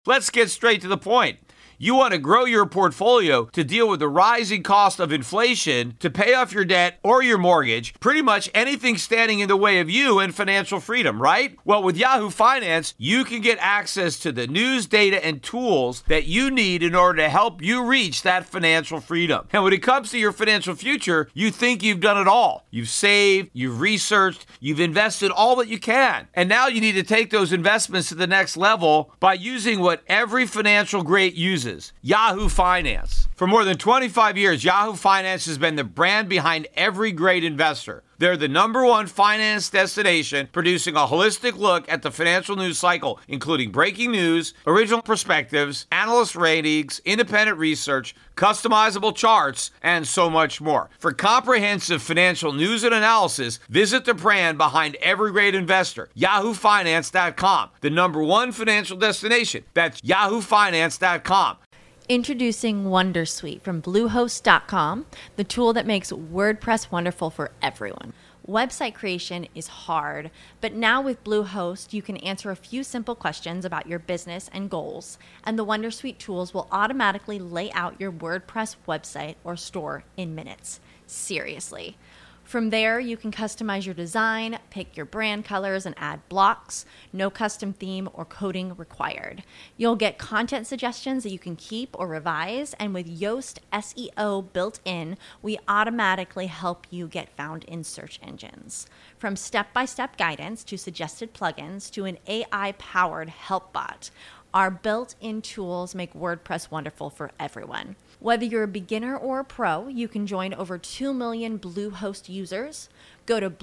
Let's get straight to the point. You want to grow your portfolio to deal with the rising cost of inflation, to pay off your debt or your mortgage, pretty much anything standing in the way of you and financial freedom, right? Well, with Yahoo Finance, you can get access to the news, data, and tools that you need in order to help you reach that financial freedom. And when it comes to your financial future, you think you've done it all. You've saved, you've researched, you've invested all that you can. And now you need to take those investments to the next level by using what every financial great uses. Yahoo Finance. For more than 25 years, Yahoo Finance has been the brand behind every great investor. They're the #1 finance destination, producing a holistic look at the financial news cycle, including breaking news, original perspectives, analyst ratings, independent research, customizable charts, and so much more. For comprehensive financial news and analysis, visit the brand behind every great investor, yahoofinance.com, the #1 financial destination. That's yahoofinance.com. Introducing Wondersuite from Bluehost.com, the tool that makes WordPress wonderful for everyone. Website creation is hard, but now with Bluehost, you can answer a few simple questions about your business and goals, and the Wondersuite tools will automatically lay out your WordPress website or store in minutes. Seriously. From there, you can customize your design, pick your brand colors, and add blocks. No custom theme or coding required. You'll get content suggestions that you can keep or revise, and with Yoast SEO built in, we automatically help you get found in search engines. From step-by-step guidance to suggested plugins to an AI-powered help bot, our built-in tools make WordPress wonderful for everyone. Whether you're a beginner or a pro, you can join over 2 million Bluehost users. Go to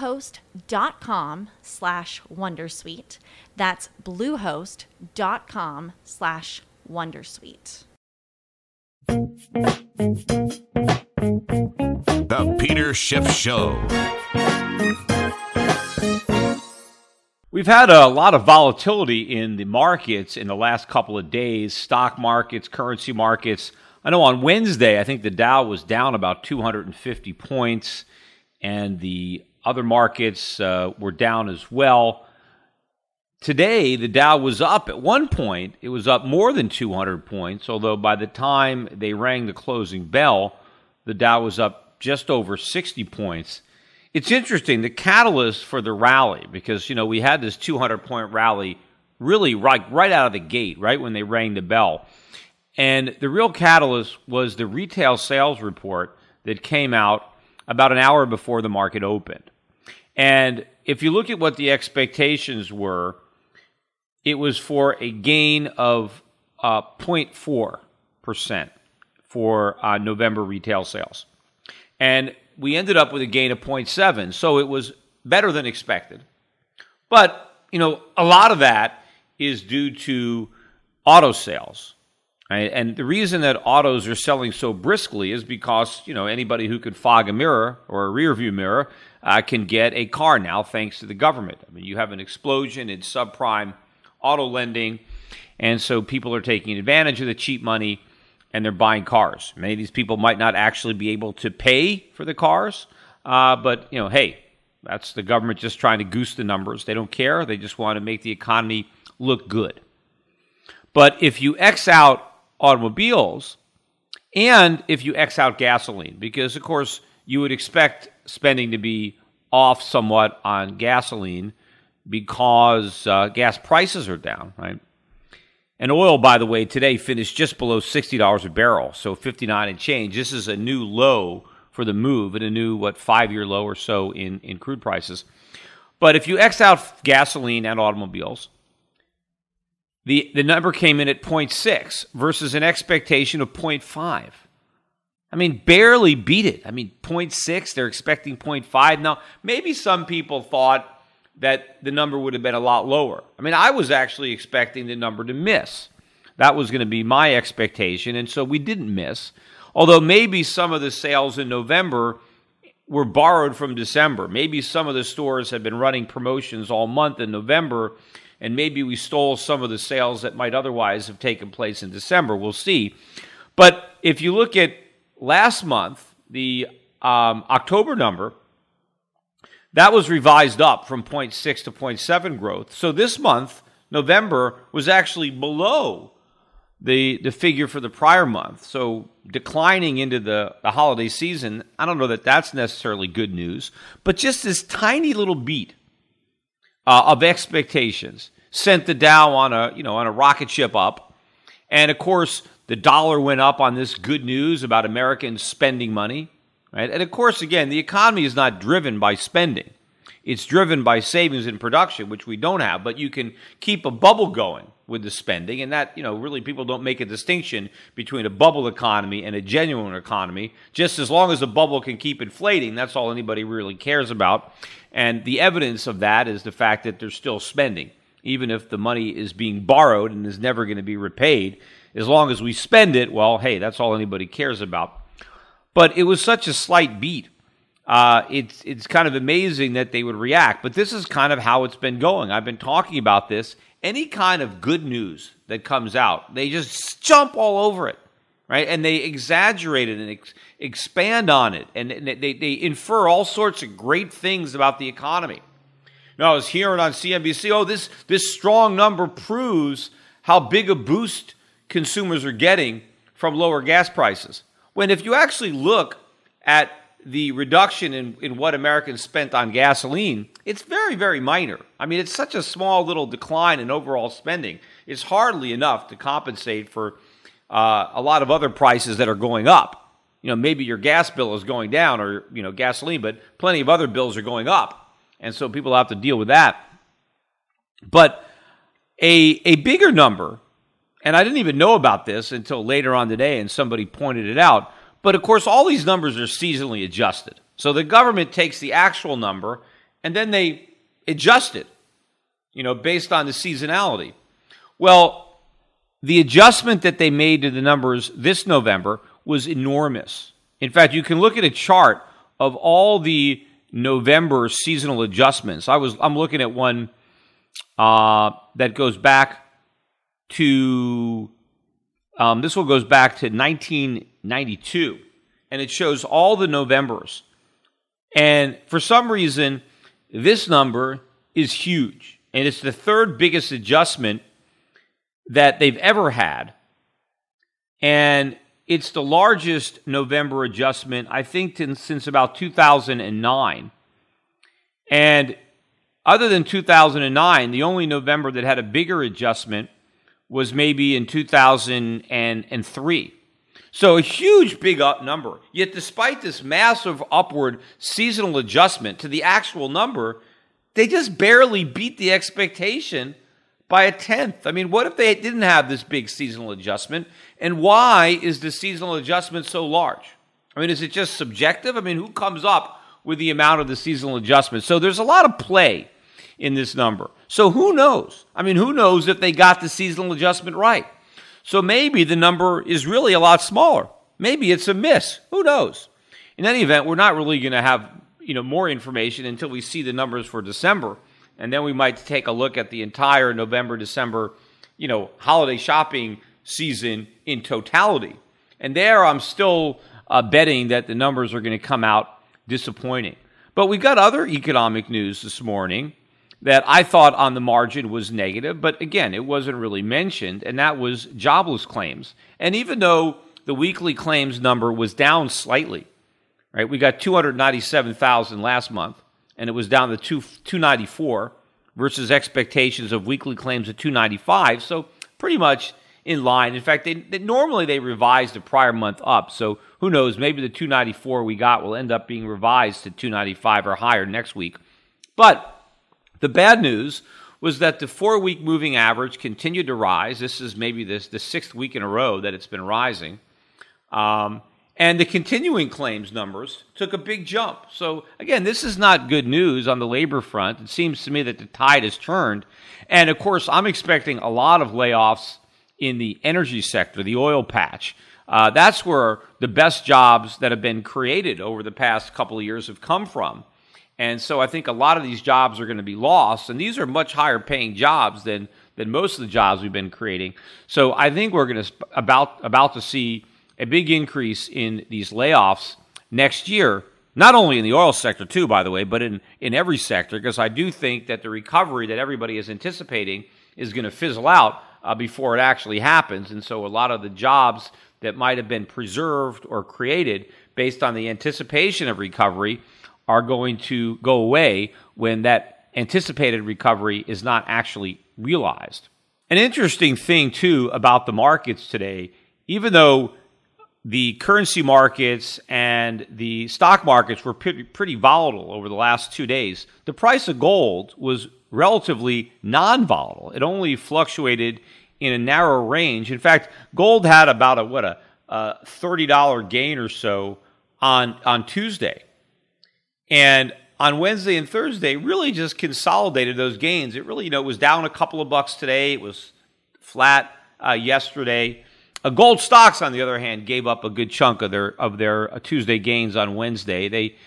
bluehost.com/wondersuite. That's bluehost.com/wondersuite. The Peter Schiff Show. We've had a lot of volatility in the markets in the last couple of days, stock markets, currency markets. I know on Wednesday, I think the Dow was down about 250 points, and the other markets were down as well. Today, the Dow was up. At one point, it was up more than 200 points, although by the time they rang the closing bell, the Dow was up just over 60 points. It's interesting, the catalyst for the rally, because, we had this 200-point rally really right out of the gate, right when they rang the bell. And the real catalyst was the retail sales report that came out about an hour before the market opened. And if you look at what the expectations were, it was for a gain of 0.4% for November retail sales. And we ended up with a gain of 0.7, so it was better than expected. But, a lot of that is due to auto sales. Right? And the reason that autos are selling so briskly is because, anybody who could fog a mirror or a rear view mirror can get a car now thanks to the government. I mean, you have an explosion in subprime auto lending, and so people are taking advantage of the cheap money and they're buying cars. Many of these people might not actually be able to pay for the cars, but, hey, that's the government just trying to goose the numbers. They don't care. They just want to make the economy look good. But if you X out automobiles, and if you X out gasoline, because, of course, you would expect spending to be off somewhat on gasoline because gas prices are down, right? And oil, by the way, today finished just below $60 a barrel, so 59 and change. This is a new low for the move and a new, 5-year low or so in crude prices. But if you X out gasoline and automobiles, the number came in at 0.6 versus an expectation of 0.5. I mean, barely beat it. I mean, 0.6, they're expecting 0.5. Now, maybe some people thought that the number would have been a lot lower. I mean, I was actually expecting the number to miss. That was going to be my expectation, and so we didn't miss. Although maybe some of the sales in November were borrowed from December. Maybe some of the stores had been running promotions all month in November, and maybe we stole some of the sales that might otherwise have taken place in December. We'll see. But if you look at last month, the October number, that was revised up from 0.6 to 0.7 growth. So this month, November was actually below the figure for the prior month. So declining into the holiday season, I don't know that that's necessarily good news, but just this tiny little beat of expectations sent the Dow on a rocket ship up. And of course, the dollar went up on this good news about Americans spending money, right? And of course, again, the economy is not driven by spending. It's driven by savings and production, which we don't have, but you can keep a bubble going with the spending, and that, really people don't make a distinction between a bubble economy and a genuine economy. Just as long as the bubble can keep inflating, that's all anybody really cares about. And the evidence of that is the fact that they're still spending, even if the money is being borrowed and is never going to be repaid. As long as we spend it, well, hey, that's all anybody cares about. But it was such a slight beat. It's kind of amazing that they would react, but this is kind of how it's been going. I've been talking about this. Any kind of good news that comes out, they just jump all over it, right? And they exaggerate it and expand on it, and they infer all sorts of great things about the economy. Now, I was hearing on CNBC, this strong number proves how big a boost consumers are getting from lower gas prices. When if you actually look at the reduction in what Americans spent on gasoline, it's very, very minor. I mean, it's such a small little decline in overall spending. It's hardly enough to compensate for a lot of other prices that are going up. Maybe your gas bill is going down or, gasoline, but plenty of other bills are going up. And so people have to deal with that. But a bigger number, and I didn't even know about this until later on today and somebody pointed it out, but of course, all these numbers are seasonally adjusted. So the government takes the actual number and then they adjust it, based on the seasonality. Well, the adjustment that they made to the numbers this November was enormous. In fact, you can look at a chart of all the November seasonal adjustments. I'm looking at one that goes back to this one goes back to 1992, and it shows all the Novembers. And for some reason, this number is huge, and it's the third biggest adjustment that they've ever had. And it's the largest November adjustment, I think, since about 2009. And other than 2009, the only November that had a bigger adjustment was maybe in 2003. So a huge, big up number. Yet despite this massive upward seasonal adjustment to the actual number, they just barely beat the expectation by a tenth. I mean, what if they didn't have this big seasonal adjustment? And why is the seasonal adjustment so large? I mean, is it just subjective? I mean, who comes up with the amount of the seasonal adjustment? So there's a lot of play in this number. So who knows? I mean, who knows if they got the seasonal adjustment right? So maybe the number is really a lot smaller. Maybe it's a miss. Who knows? In any event, we're not really going to have more information until we see the numbers for December, and then we might take a look at the entire November, December, holiday shopping season in totality. And there, I'm still betting that the numbers are going to come out disappointing. But we got other economic news this morning that I thought on the margin was negative, but again, it wasn't really mentioned, and that was jobless claims. And even though the weekly claims number was down slightly, right? We got 297,000 last month, and it was down to 294 versus expectations of weekly claims of 295, so pretty much in line. In fact, normally they revise the prior month up, so who knows, maybe the 294 we got will end up being revised to 295 or higher next week. But the bad news was that the 4-week moving average continued to rise. This is maybe the 6th week in a row that it's been rising. And the continuing claims numbers took a big jump. So, again, this is not good news on the labor front. It seems to me that the tide has turned. And, of course, I'm expecting a lot of layoffs in the energy sector, the oil patch. That's where the best jobs that have been created over the past couple of years have come from. And so I think a lot of these jobs are going to be lost, and these are much higher paying jobs than most of the jobs we've been creating. So I think we're going to about to see a big increase in these layoffs next year, not only in the oil sector too, by the way, but in every sector, because I do think that the recovery that everybody is anticipating is going to fizzle out before it actually happens. And so a lot of the jobs that might have been preserved or created based on the anticipation of recovery are going to go away when that anticipated recovery is not actually realized. An interesting thing, too, about the markets today, even though the currency markets and the stock markets were pretty volatile over the last 2 days, the price of gold was relatively non-volatile. It only fluctuated in a narrow range. In fact, gold had about a $30 gain or so on Tuesday. And on Wednesday and Thursday, really just consolidated those gains. It really, was down a couple of bucks today. It was flat yesterday. Gold stocks, on the other hand, gave up a good chunk of their Tuesday gains on Wednesday. They,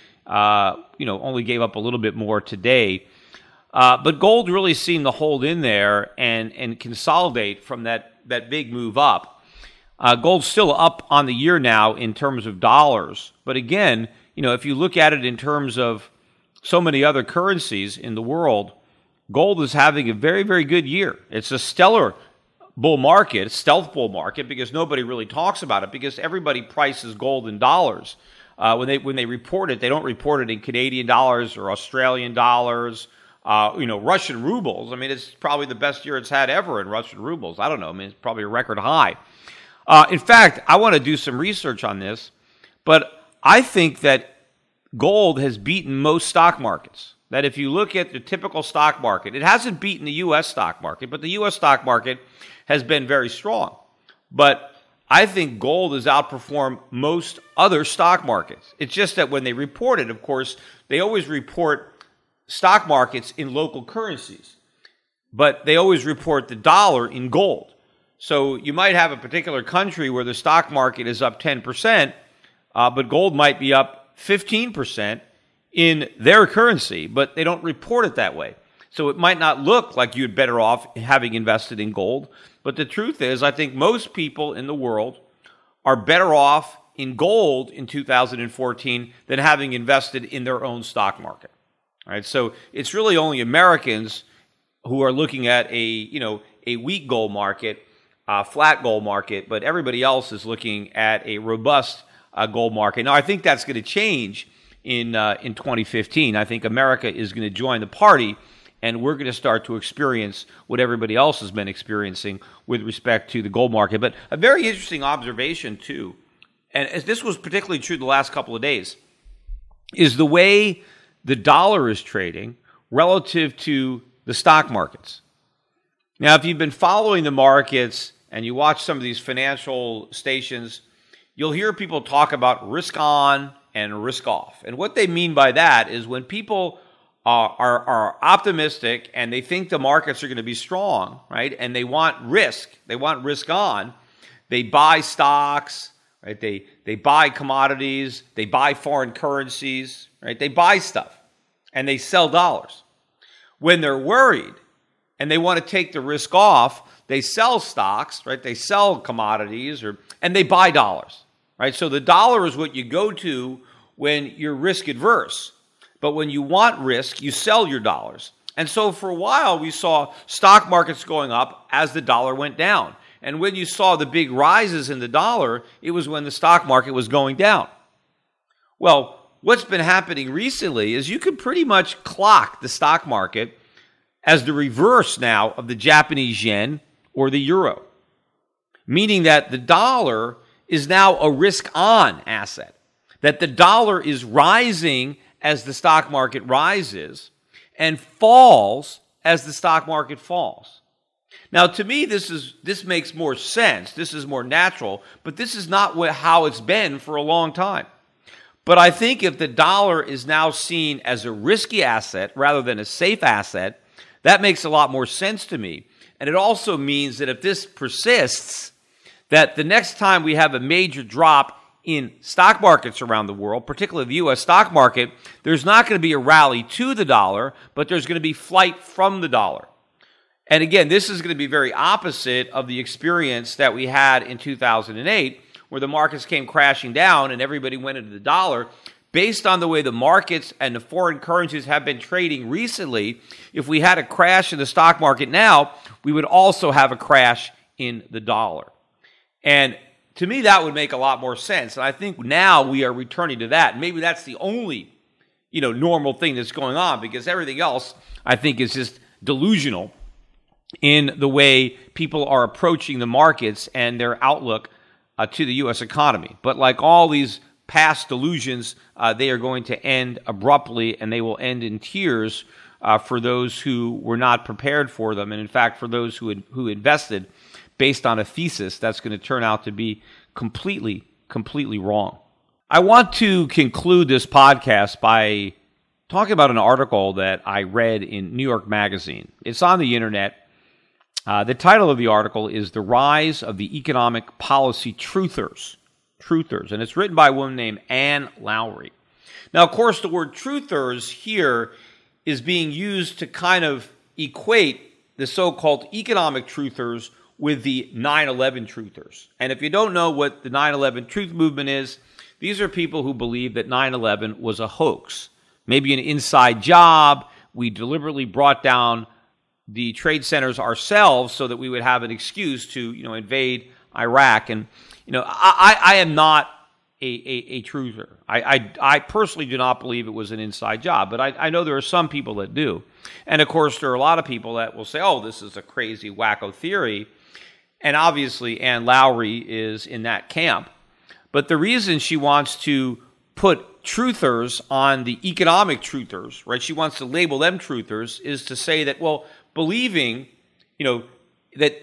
only gave up a little bit more today. But gold really seemed to hold in there and consolidate from that big move up. Gold's still up on the year now in terms of dollars. But again, if you look at it in terms of so many other currencies in the world, gold is having a very, very good year. It's a stellar bull market, stealth bull market, because nobody really talks about it, because everybody prices gold in dollars. When they report it, they don't report it in Canadian dollars or Australian dollars, Russian rubles. I mean, it's probably the best year it's had ever in Russian rubles. I don't know. I mean, it's probably a record high. In fact, I want to do some research on this, but I think that gold has beaten most stock markets. That if you look at the typical stock market, it hasn't beaten the U.S. stock market, but the U.S. stock market has been very strong. But I think gold has outperformed most other stock markets. It's just that when they report it, of course, they always report stock markets in local currencies, but they always report the dollar in gold. So you might have a particular country where the stock market is up 10%, but gold might be up 15% in their currency, but they don't report it that way. So it might not look like you'd better off having invested in gold, but the truth is, I think most people in the world are better off in gold in 2014 than having invested in their own stock market. All right, so it's really only Americans who are looking at a weak gold market, flat gold market, but everybody else is looking at a robust gold market. Now, I think that's going to change in 2015. I think America is going to join the party, and we're going to start to experience what everybody else has been experiencing with respect to the gold market. But a very interesting observation, too, and as this was particularly true the last couple of days, is the way the dollar is trading relative to the stock markets. Now, if you've been following the markets and you watch some of these financial stations, you'll hear people talk about risk on and risk off. And what they mean by that is when people are optimistic and they think the markets are going to be strong, right, and they want risk on, they buy stocks, right, they buy commodities, they buy foreign currencies, right, they buy stuff, and they sell dollars. When they're worried and they want to take the risk off, they sell stocks, right, they sell commodities, and they buy dollars. Right, so the dollar is what you go to when you're risk adverse. But when you want risk, you sell your dollars. And so for a while, we saw stock markets going up as the dollar went down. And when you saw the big rises in the dollar, it was when the stock market was going down. Well, what's been happening recently is you can pretty much clock the stock market as the reverse now of the Japanese yen or the euro, meaning that the dollar is now a risk-on asset, that the dollar is rising as the stock market rises and falls as the stock market falls. Now, to me, this makes more sense. This is more natural, but this is not how it's been for a long time. But I think if the dollar is now seen as a risky asset rather than a safe asset, that makes a lot more sense to me. And it also means that if this persists, that the next time we have a major drop in stock markets around the world, particularly the U.S. stock market, there's not going to be a rally to the dollar, but there's going to be flight from the dollar. And again, this is going to be very opposite of the experience that we had in 2008, where the markets came crashing down and everybody went into the dollar based on the way the markets and the foreign currencies have been trading recently, if we had a crash in the stock market now, we would also have a crash in the dollar. And to me, that would make a lot more sense. And I think now we are returning to that. Maybe that's the only, normal thing that's going on, because everything else, I think, is just delusional in the way people are approaching the markets and their outlook to the U.S. economy. But like all these past delusions, they are going to end abruptly, and they will end in tears for those who were not prepared for them. And in fact, for those who invested based on a thesis that's going to turn out to be completely wrong. I want to conclude this podcast by talking about an article that I read in New York Magazine. It's on the internet. The title of the article is The Rise of the Economic Policy Truthers, and it's written by a woman named Anne Lowrey. Now, of course, the word truthers here is being used to kind of equate the so-called economic truthers with the 9/11 truthers. And if you don't know what the 9/11 truth movement is, these are people who believe that 9/11 was a hoax, maybe an inside job. We deliberately brought down the trade centers ourselves so that we would have an excuse to, invade Iraq. And, I am not a truther. I personally do not believe it was an inside job, but I know there are some people that do. And, of course, there are a lot of people that will say, oh, this is a crazy wacko theory. And obviously, Anne Lowrey is in that camp. But the reason she wants to put truthers on the economic truthers, right? She wants to label them truthers, is to say that, well, believing that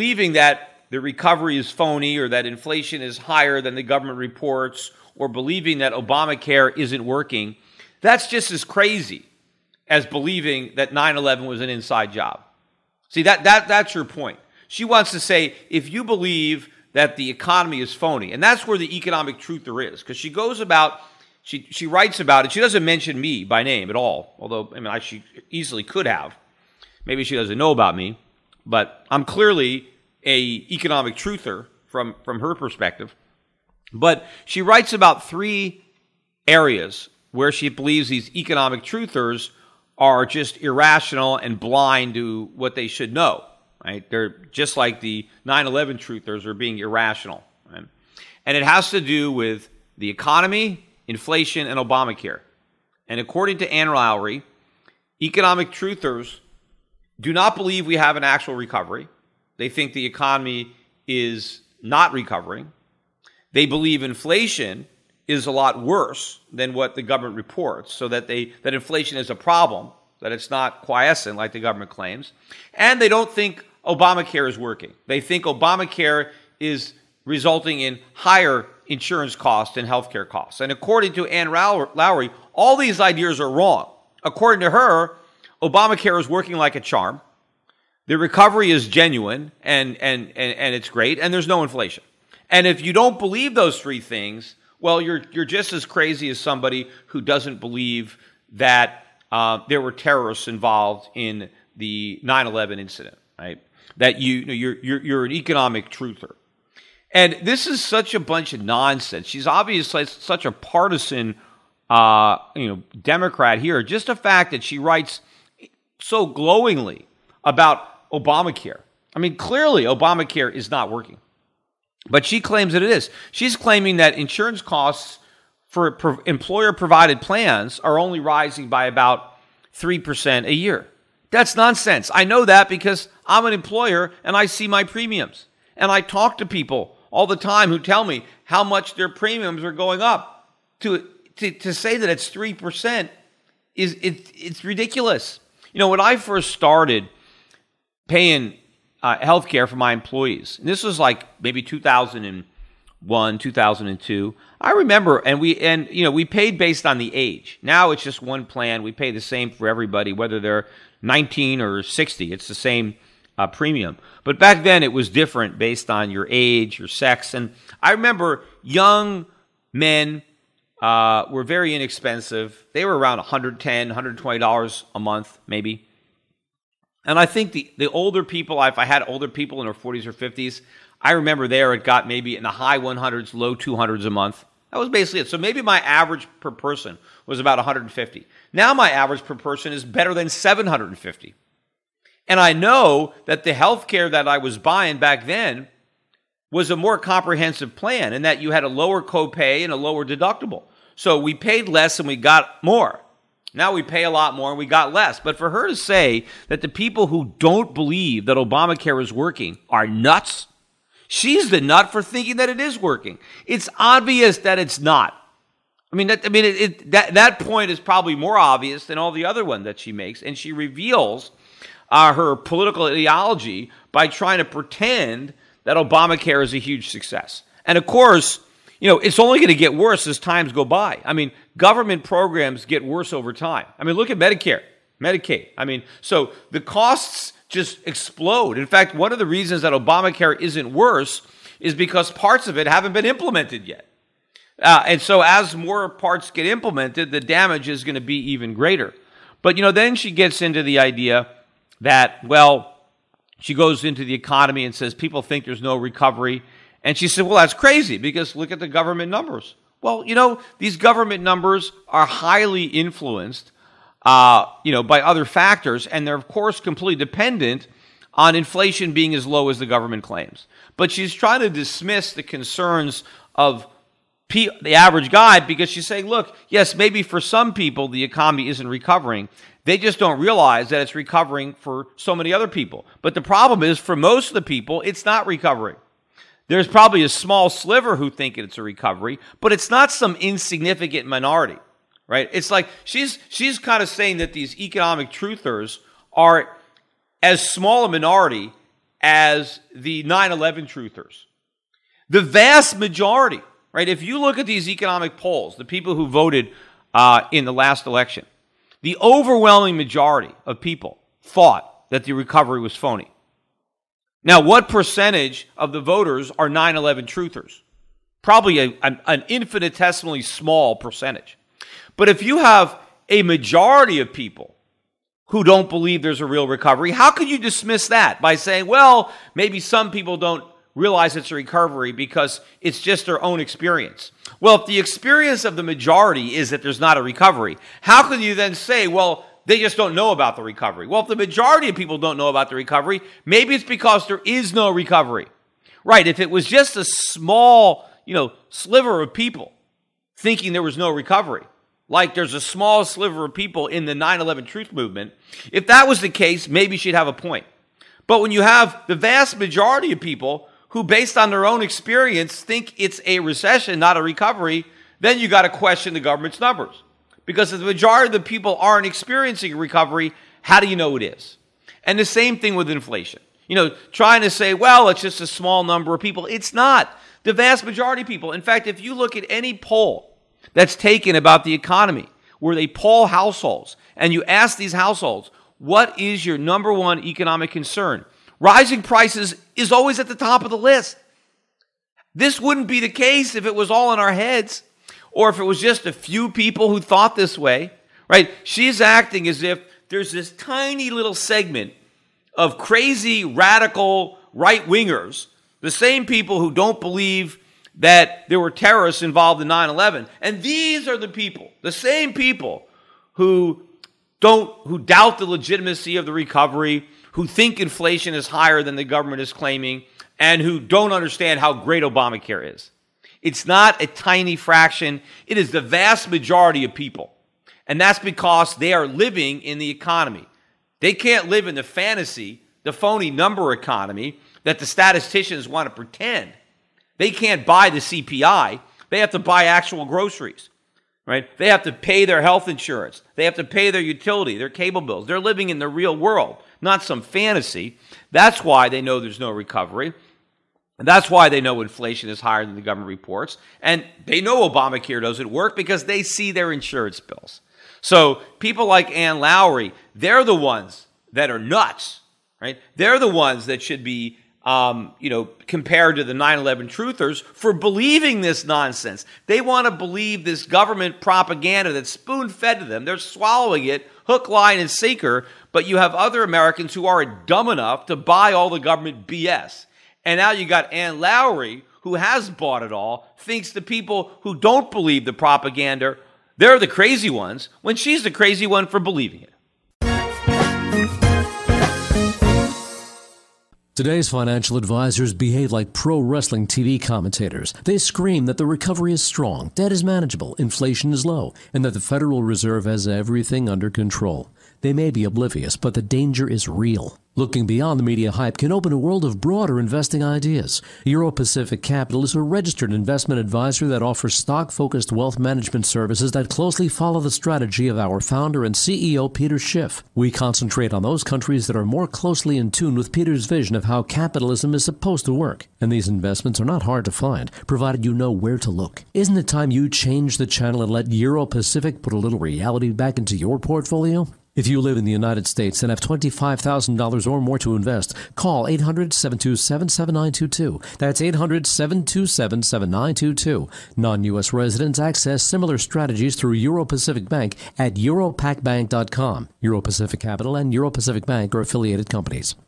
the recovery is phony, or that inflation is higher than the government reports, or believing that Obamacare isn't working, that's just as crazy as believing that 9/11 was an inside job. See, that's your point. She wants to say, if you believe that the economy is phony, and that's where the economic truther is, because she goes about, she writes about it. She doesn't mention me by name at all, although she easily could have. Maybe she doesn't know about me, but I'm clearly a economic truther from her perspective. But she writes about 3 areas where she believes these economic truthers are just irrational and blind to what they should know. Right? They're just like the 9/11 truthers are being irrational. Right? And it has to do with the economy, inflation, and Obamacare. And according to Anne Lowrey, economic truthers do not believe we have an actual recovery. They think the economy is not recovering. They believe inflation is a lot worse than what the government reports, so that inflation is a problem, that it's not quiescent like the government claims. And they don't think Obamacare is working. They think Obamacare is resulting in higher insurance costs and healthcare costs. And according to Anne Lowrey, all these ideas are wrong. According to her, Obamacare is working like a charm. The recovery is genuine and it's great, and there's no inflation. And if you don't believe those 3 things, well, you're just as crazy as somebody who doesn't believe that there were terrorists involved in the 9/11 incident, right? That you're an economic truther. And this is such a bunch of nonsense. She's obviously such a partisan Democrat here. Just the fact that she writes so glowingly about Obamacare. Clearly Obamacare is not working. But she claims that it is. She's claiming that insurance costs for employer-provided plans are only rising by about 3% a year. That's nonsense. I know that because I'm an employer and I see my premiums. And I talk to people all the time who tell me how much their premiums are going up. To say that it's 3% it's ridiculous. When I first started paying health care for my employees, and this was like maybe 2001, 2002, I remember, and we paid based on the age. Now it's just one plan. We pay the same for everybody, whether they're 19 or 60. It's the same premium. But back then it was different based on your age, your sex. And I remember young men were very inexpensive. They were around $110, $120 a month, maybe. And I think the older people, if I had older people in their 40s or 50s, I remember there it got maybe in the high 100s, low 200s a month. That was basically it. So maybe my average per person was about 150. Now my average per person is better than 750. And I know that the health care that I was buying back then was a more comprehensive plan in that you had a lower copay and a lower deductible. So we paid less and we got more. Now we pay a lot more and we got less. But for her to say that the people who don't believe that Obamacare is working are nuts, she's the nut for thinking that it is working. It's obvious that it's not. That point is probably more obvious than all the other one that she makes, and she reveals her political ideology by trying to pretend that Obamacare is a huge success. And of course, it's only going to get worse as times go by. Government programs get worse over time. Look at Medicare, Medicaid. So the costs just explode. In fact, one of the reasons that Obamacare isn't worse is because parts of it haven't been implemented yet. And so as more parts get implemented, the damage is going to be even greater. But, then she gets into the idea that, she goes into the economy and says people think there's no recovery. And she said, well, that's crazy because look at the government numbers. Well, these government numbers are highly influenced, by other factors. And they're, of course, completely dependent on inflation being as low as the government claims. But she's trying to dismiss the concerns of the average guy because she's saying, look, yes, maybe for some people the economy isn't recovering. They just don't realize that it's recovering for so many other people. But the problem is, for most of the people, it's not recovering. There's probably a small sliver who think it's a recovery, but it's not some insignificant minority, right? It's like she's kind of saying that these economic truthers are as small a minority as the 9/11 truthers. The vast majority, right? If you look at these economic polls, the people who voted in the last election, the overwhelming majority of people thought that the recovery was phony. Now, what percentage of the voters are 9/11 truthers? Probably an infinitesimally small percentage. But if you have a majority of people who don't believe there's a real recovery, how could you dismiss that by saying, well, maybe some people don't realize it's a recovery because it's just their own experience? Well, if the experience of the majority is that there's not a recovery, how can you then say, well, they just don't know about the recovery? Well, if the majority of people don't know about the recovery, maybe it's because there is no recovery. Right, if it was just a small, sliver of people thinking there was no recovery, like there's a small sliver of people in the 9/11 truth movement, if that was the case, maybe she'd have a point. But when you have the vast majority of people who, based on their own experience, think it's a recession, not a recovery, then you got to question the government's numbers. Because if the majority of the people aren't experiencing a recovery, how do you know it is? And the same thing with inflation. Trying to say, well, it's just a small number of people. It's not. The vast majority of people. In fact, if you look at any poll that's taken about the economy, where they poll households, and you ask these households, what is your number one economic concern? Rising prices is always at the top of the list. This wouldn't be the case if it was all in our heads, or if it was just a few people who thought this way, right? She's acting as if there's this tiny little segment of crazy, radical right-wingers, the same people who don't believe that there were terrorists involved in 9/11. And these are the people, the same people who doubt the legitimacy of the recovery, who think inflation is higher than the government is claiming, and who don't understand how great Obamacare is. It's not a tiny fraction. It is the vast majority of people. And that's because they are living in the economy. They can't live in the fantasy, the phony number economy that the statisticians want to pretend. They can't buy the CPI. They have to buy actual groceries, right? They have to pay their health insurance. They have to pay their utility, their cable bills. They're living in the real world, not some fantasy. That's why they know there's no recovery. And that's why they know inflation is higher than the government reports. And they know Obamacare doesn't work because they see their insurance bills. So people like Ann Lowry, they're the ones that are nuts, right? They're the ones that should be, compared to the 9/11 truthers for believing this nonsense. They want to believe this government propaganda that's spoon-fed to them. They're swallowing it, hook, line, and sinker. But you have other Americans who are dumb enough to buy all the government BS. And now you got Ann Lowry, who has bought it all, thinks the people who don't believe the propaganda, they're the crazy ones, when she's the crazy one for believing it. Today's financial advisors behave like pro wrestling TV commentators. They scream that the recovery is strong, debt is manageable, inflation is low, and that the Federal Reserve has everything under control. They may be oblivious, but the danger is real. Looking beyond the media hype can open a world of broader investing ideas. Euro Pacific Capital is a registered investment advisor that offers stock-focused wealth management services that closely follow the strategy of our founder and CEO, Peter Schiff. We concentrate on those countries that are more closely in tune with Peter's vision of how capitalism is supposed to work. And these investments are not hard to find, provided you know where to look. Isn't it time you change the channel and let Euro Pacific put a little reality back into your portfolio? If you live in the United States and have $25,000 or more to invest, call 800-727-7922. That's 800-727-7922. Non-U.S. residents access similar strategies through Euro Pacific Bank at europacbank.com. Euro Pacific Capital and Euro Pacific Bank are affiliated companies.